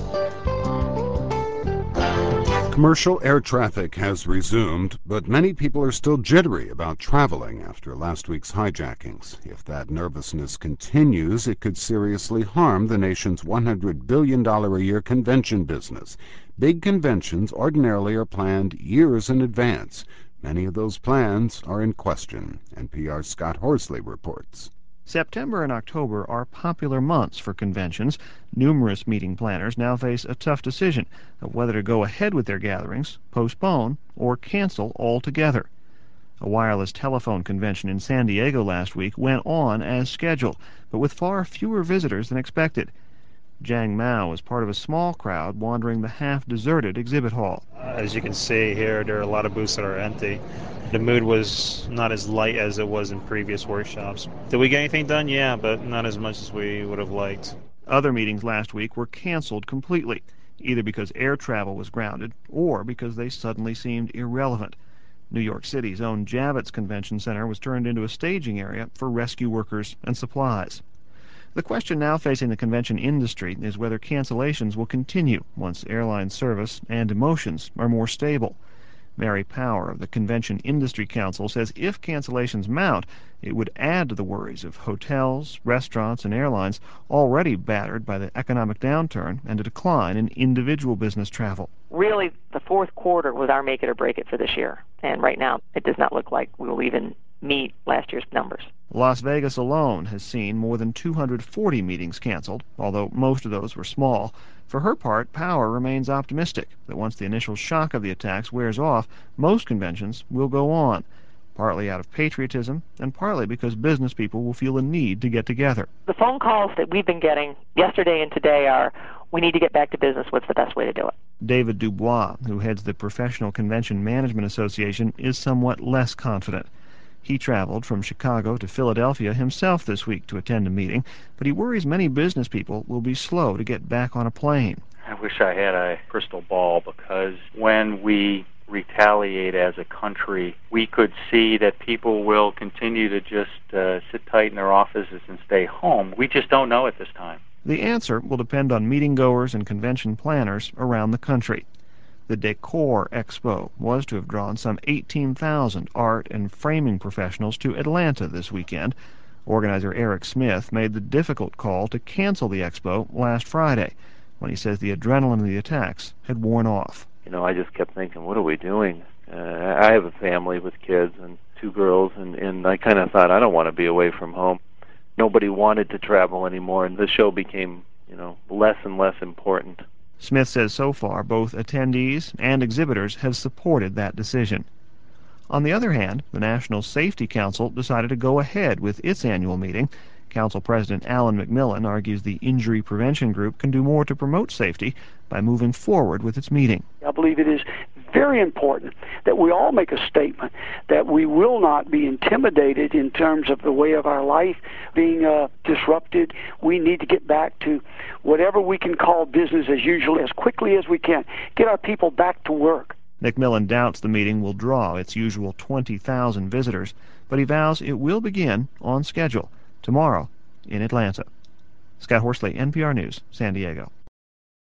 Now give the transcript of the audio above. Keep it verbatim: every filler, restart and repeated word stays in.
Commercial air traffic has resumed, but many people are still jittery about traveling after last week's hijackings. If that nervousness continues, it could seriously harm the nation's one hundred billion dollars a year convention business. Big conventions ordinarily are planned years in advance. Many of those plans are in question. N P R's Scott Horsley reports. September and October are popular months for conventions. Numerous meeting planners now face a tough decision of whether to go ahead with their gatherings, postpone, or cancel altogether. A wireless telephone convention in San Diego last week went on as scheduled, but with far fewer visitors than expected. Jiang Mao was part of a small crowd wandering the half-deserted exhibit hall. As you can see here, there are a lot of booths that are empty. The mood was not as light as it was in previous workshops. Did we get anything done? Yeah, but not as much as we would have liked. Other meetings last week were canceled completely, either because air travel was grounded or because they suddenly seemed irrelevant. New York City's own Javits Convention Center was turned into a staging area for rescue workers and supplies. The question now facing the convention industry is whether cancellations will continue once airline service and emotions are more stable. Mary Power of the Convention Industry Council says if cancellations mount, it would add to the worries of hotels, restaurants, and airlines already battered by the economic downturn and a decline in individual business travel. Really, the fourth quarter was our make it or break it for this year, and right now it does not look like we will even meet last year's numbers. Las Vegas alone has seen more than two hundred forty meetings canceled, although most of those were small. For her part, Power remains optimistic that once the initial shock of the attacks wears off, most conventions will go on, partly out of patriotism and partly because business people will feel a need to get together. The phone calls that we've been getting yesterday and today are, we need to get back to business. What's the best way to do it? David Dubois, who heads the Professional Convention Management Association, is somewhat less confident. He traveled from Chicago to Philadelphia himself this week to attend a meeting, but he worries many business people will be slow to get back on a plane. I wish I had a crystal ball, because when we retaliate as a country, we could see that people will continue to just uh, sit tight in their offices and stay home. We just don't know at this time. The answer will depend on meeting-goers and convention planners around the country. The Decor Expo was to have drawn some eighteen thousand art and framing professionals to Atlanta this weekend. Organizer Eric Smith made the difficult call to cancel the expo last Friday, when he says the adrenaline of the attacks had worn off. You know, I just kept thinking, what are we doing? Uh, I have a family with kids and two girls, and, and I kind of thought, I don't want to be away from home. Nobody wanted to travel anymore, and the show became, you know, less and less important. Smith says so far both attendees and exhibitors have supported that decision. On the other hand, the National Safety Council decided to go ahead with its annual meeting. Council President Alan McMillan argues the Injury Prevention Group can do more to promote safety by moving forward with its meeting. I believe it is very important that we all make a statement that we will not be intimidated in terms of the way of our life being uh, disrupted. We need to get back to whatever we can call business as usual as quickly as we can. Get our people back to work. McMillan doubts the meeting will draw its usual twenty thousand visitors, but he vows it will begin on schedule tomorrow in Atlanta. Scott Horsley, N P R News, San Diego.